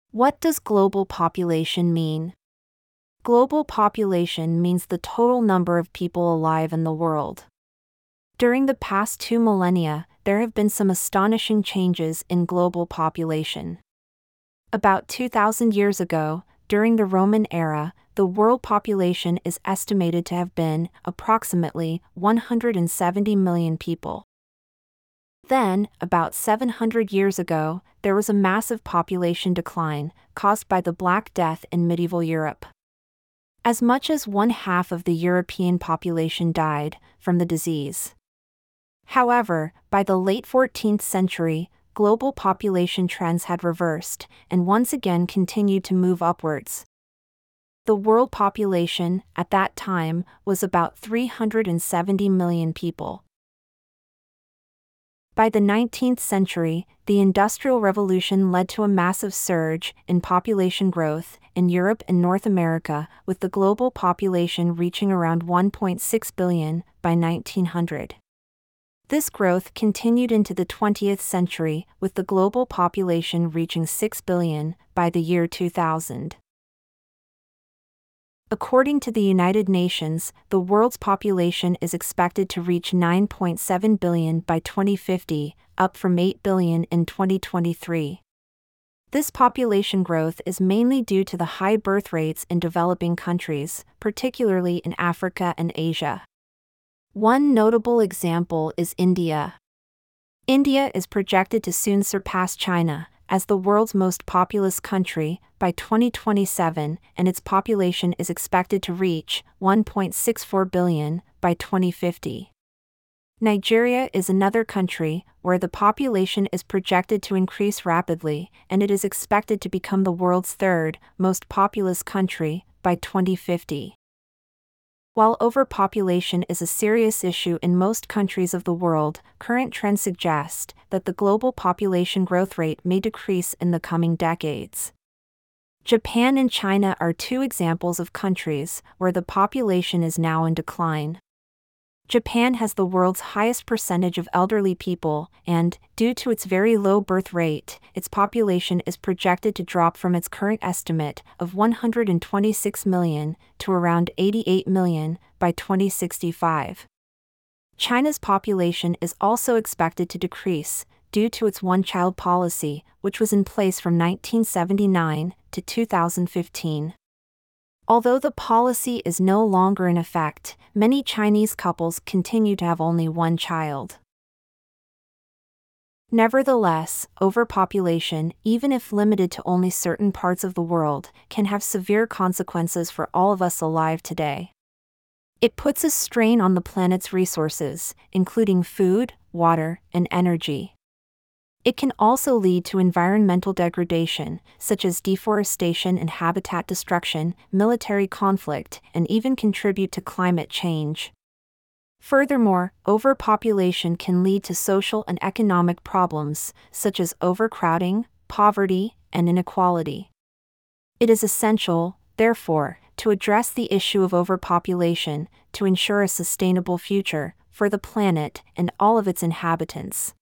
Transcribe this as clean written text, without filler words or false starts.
What does global population mean? Global population means the total number of people alive in the world. During the past 2 millennia, there have been some astonishing changes in global population. About 2,000 years ago, during the Roman era, the world population is estimated to have been approximately 170 million people. Then, about 700 years ago, there was a massive population decline, caused by the Black Death in medieval Europe. As much as 1/2 of the European population died from the disease. However, by the late 14th century, global population trends had reversed, and once again continued to move upwards. The world population, at that time, was about 370 million people. By the 19th century, the Industrial Revolution led to a massive surge in population growth in Europe and North America, with the global population reaching around 1.6 billion by 1900. This growth continued into the 20th century, with the global population reaching 6 billion by the year 2000. According to the United Nations, the world's population is expected to reach 9.7 billion by 2050, up from 8 billion in 2023. This population growth is mainly due to the high birth rates in developing countries, particularly in Africa and Asia. One notable example is India. India is projected to soon surpass China as the world's most populous country by 2027, and its population is expected to reach 1.64 billion by 2050. Nigeria is another country where the population is projected to increase rapidly, and it is expected to become the world's third most populous country by 2050. While overpopulation is a serious issue in most countries of the world, current trends suggest that the global population growth rate may decrease in the coming decades. Japan and China are two examples of countries where the population is now in decline. Japan has the world's highest percentage of elderly people, and, due to its very low birth rate, its population is projected to drop from its current estimate of 126 million to around 88 million by 2065. China's population is also expected to decrease, due to its one-child policy, which was in place from 1979 to 2015. Although the policy is no longer in effect, many Chinese couples continue to have only one child. Nevertheless, overpopulation, even if limited to only certain parts of the world, can have severe consequences for all of us alive today. It puts a strain on the planet's resources, including food, water, and energy. It can also lead to environmental degradation, such as deforestation and habitat destruction, military conflict, and even contribute to climate change. Furthermore, overpopulation can lead to social and economic problems, such as overcrowding, poverty, and inequality. It is essential, therefore, to address the issue of overpopulation to ensure a sustainable future for the planet and all of its inhabitants.